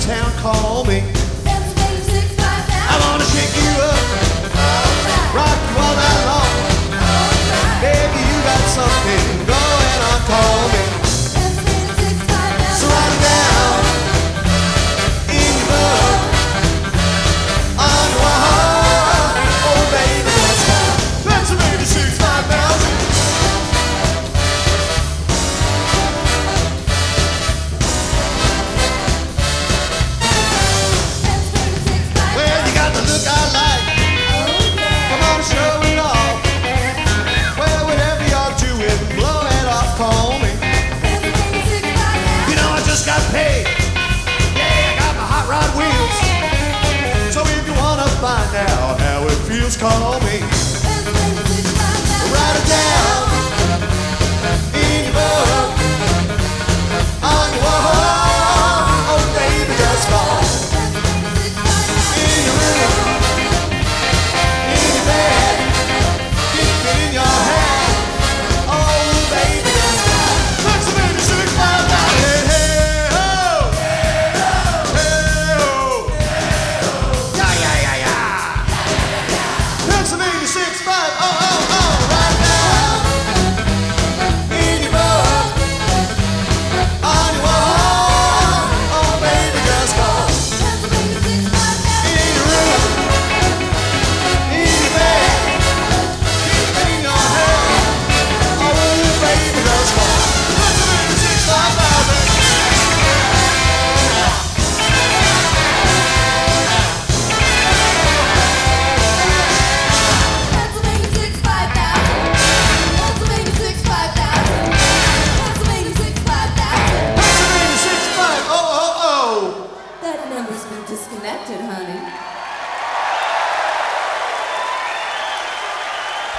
town, call me. I wanna shake you up, rock you all night long. Baby, you got something going on, call me. So write it down in your book, on your wall. Oh baby, that's 86,5,000. Well, you got the look I like. Come on, show it off. Well, whatever you're doing, blow it off, call me. You know I just got paid. Yeah, I got my hot rod wheels. So if you wanna find out how it feels, call me.